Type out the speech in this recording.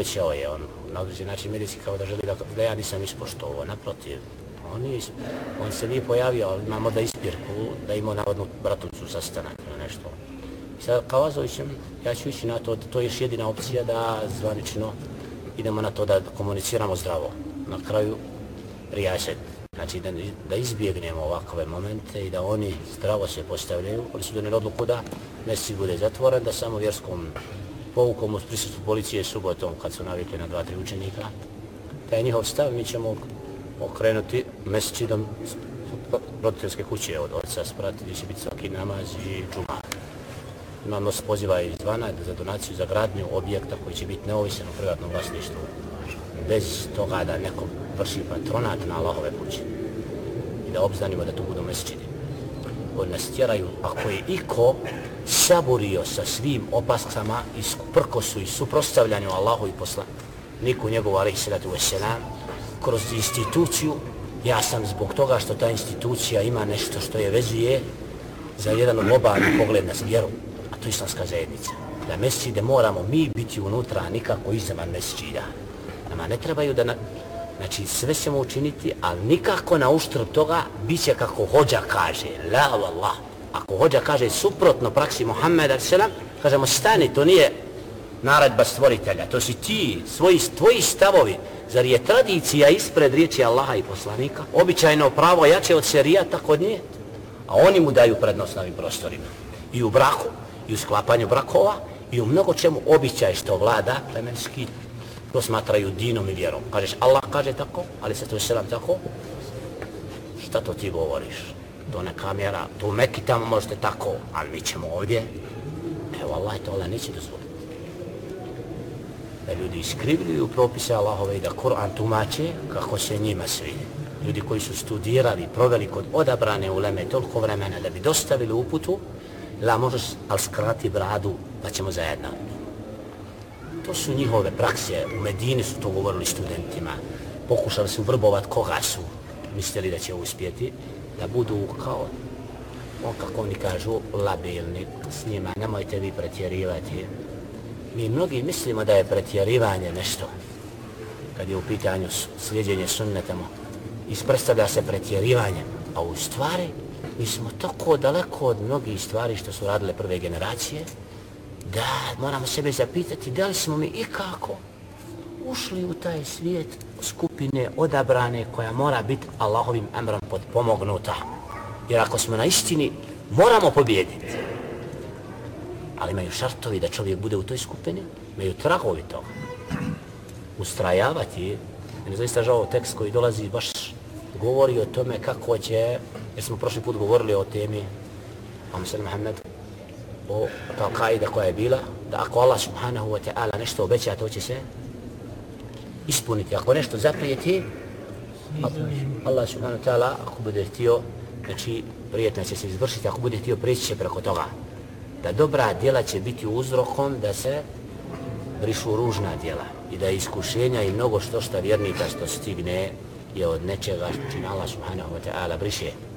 povećao je on na određen način medijski kao da želi da ja nisam ispoštovao, naprotiv. On se nije pojavio, ali imamo da ispirku, da imao navodnu bratucu sastanak ili nešto. I sad kao Azovićem, ja ću ići na to je još jedina opcija da zvanično idemo na to da komuniciramo zdravo. Na kraju rijaset. Znači da izbjegnemo ovakve momente i da oni zdravo se postavljaju. Oni su donijeli odluku da mesdžid bude zatvoren, da samo vjerskom poukom uz prisustvu policije subotom kad su navikli na 2-3 učenika. Taj njihov stav mi ćemo okrenuti mesdžidom roditeljske kuće od oca sprati gdje će biti svaki namaz i džuma. Imamo se poziva izvana za donaciju za gradnju objekta koji će biti neovisan u privatnom vlasništvu. Bez toga da neko vrši patronat na Allahove kuće. I da obznanimo da tu budu mesdžidi. Oni nas tjeraju, ako je iko saburio sa svim opaskama i prkosu i suprotstavljanju Allahu i poslaniku njegovu alejhi salatu vesselam kroz instituciju, ja sam zbog toga što ta institucija ima nešto što je vezuje za jedan globalni pogled na vjeru, a to je islamska zajednica. Da mesdžide moramo mi biti unutra, nikako izvan mesdžida. Nama ne trebaju da... Znači sve ćemo učiniti, ali nikako na uštrb toga bit će kako hođa kaže. La wallah. Ako hođa kaže suprotno praksi Muhammeda s.a.v. kažemo stani, to nije naredba stvoritelja, to si ti, tvoji stavovi. Zar je tradicija ispred riječi Allaha i poslanika? Običajno pravo jače od šerijata kod nje, a oni mu daju prednost na ovim prostorima. I u braku, i u sklapanju brakova, i u mnogo čemu običaj što vlada plemenski, to smatraju dinom i vjerom. Kažeš Allah kaže tako, ali se to selam tako, šta to ti govoriš? To neka mjera, to u Meki tamo možete tako, ali mi ćemo ovdje. Evo Allah to Allah neće dozvoliti. Da ljudi iskrivljuju propise Allahove i da Kur'an tumače kako se njima svidi. Ljudi koji su studirali, proveli kod odabrane uleme toliko vremena da bi dostavili uputu, la možeš, ali skrati bradu pa ćemo zajedno. To su njihove prakse, u Medini su to govorili studentima, pokušali su vrbovat koga su, mislili da će uspjeti, da budu kao, kako oni kažu, labilni s njima, nemojte vi pretjerivati. Mi mnogi mislimo da je pretjerivanje nešto, kad je u pitanju slijedjenje sunnetama, ispredstavlja se pretjerivanjem, a u stvari mi smo toliko daleko od mnogih stvari što su radile prve generacije, da moramo sebe zapitati da li smo mi ikako ušli u taj svijet skupine odabrane koja mora biti Allahovim emrom potpomognuta. Jer ako smo na istini, moramo pobijediti. Ali imaju šartovi da čovjek bude u toj skupini, imaju tragovi toga. Ustrajavati, meni zaista žao tekst koji dolazi baš govori o tome kako će, jer smo prošli put govorili o temi Muhammed, o kao kaida koja je bila, da ako Allah subhanahu wa ta'ala nešto obeća, to će se ispuniti. Ako nešto zaprijeti, Allah subhanahu wa ta'ala, ako bude htio, znači prijetno će se izvršiti, ako bude htio, prijeći će preko toga. Da dobra djela će biti uzrokom da se brišu ružna djela i da je iskušenja i mnogo što vjernika što stigne je od nečega čime Allah subhanahu wa ta'ala briše.